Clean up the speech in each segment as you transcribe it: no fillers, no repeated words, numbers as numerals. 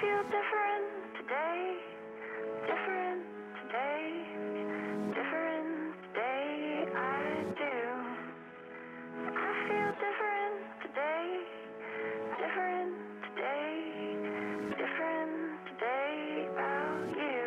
feel different today, different today, different today, I do. I feel different today, different today, different today about you.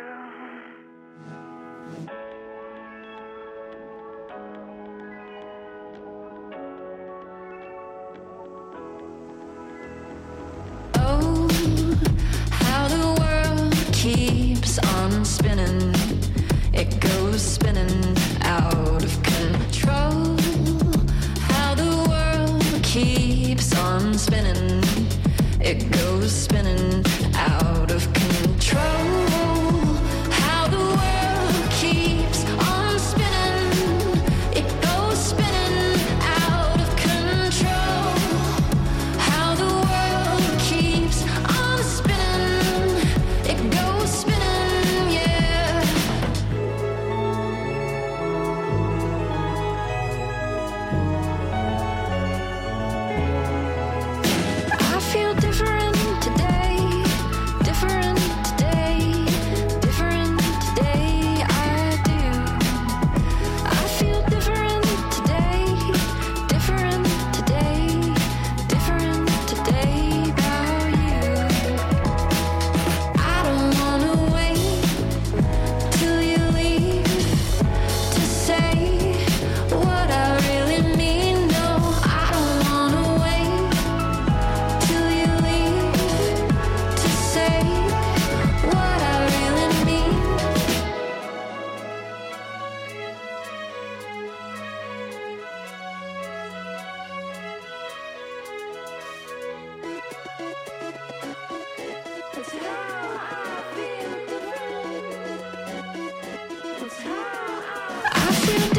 Keeps on spinning, it goes spinning out of control. How the world keeps on spinning, it goes spinning out of control. How the world keeps on spinning, it goes spinning out of control. How the world keeps on spinning, it goes spinning, yeah. I feel different today, different today, different today, I do. I feel different today, different today, different today about you. I don't wanna wait till you leave to say what I really mean. No, I don't wanna wait till you leave to say what I really mean. It's how I feel different. It's how I feel different.